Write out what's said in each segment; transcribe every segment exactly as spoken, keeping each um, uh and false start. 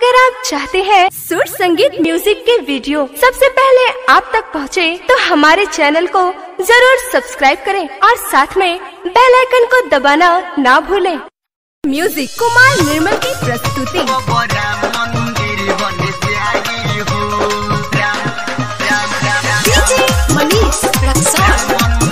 अगर आप चाहते हैं सुर संगीत म्यूजिक के वीडियो सबसे पहले आप तक पहुंचे, तो हमारे चैनल को जरूर सब्सक्राइब करें और साथ में बेल आइकन को दबाना ना भूलें। म्यूजिक कुमार निर्मल की प्रस्तुति। डीजे मनीष रक्सौल।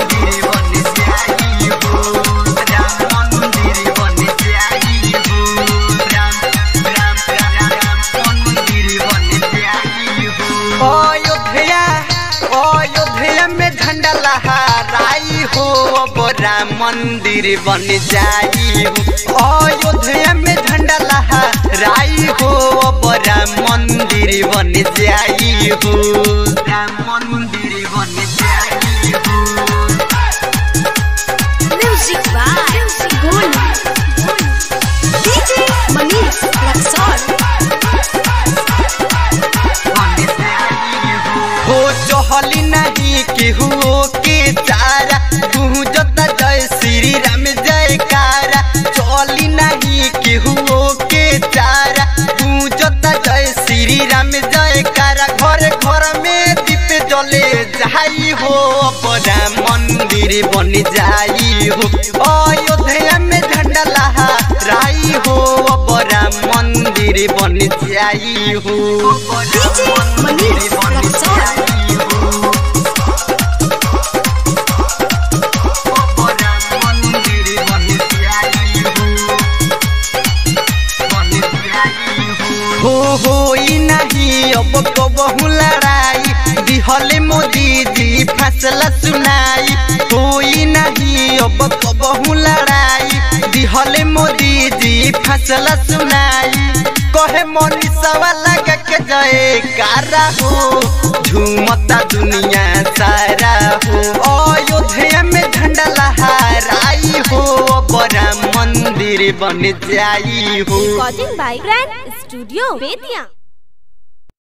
अयोध्या में झंडा लहराई हो, अब राम मंदिर बन जाई हो। अयोध्या में झंडा लहराई हो, अब राम मंदिर बन जाई हो। राम मंदिर बन जाई हो। Music by Golu. DJ Manish Raxaul. हो चहली नहीं केहू के चारा, गूंजता जय श्री राम जयकारा। चली नहीं केहू के चारा, गूंजता जय श्री राम जयकारा। घर घर में दीप जले जाई हो, अब राम मंदिर बन जाई हो। अयोध्या में झंडा लहराई हो, अब राम मंदिर बन जाई हो। डीजे मनीष रक्सौल। हो होई नहीं अब कबहू लड़ाई, दिहले मोदी जी फैसला सुनाई। होई नहीं अब कबहू लड़ाई, दिहले मोदी जी फैसला सुनाई। कहे मनीषवा लगा के जयकारा हो, झूमता दुनिया सारा हो। अयोध्या में झंडा लहराई हो, अब राम मंदिर बन जाई हो। Recording by grand studio Bettiah.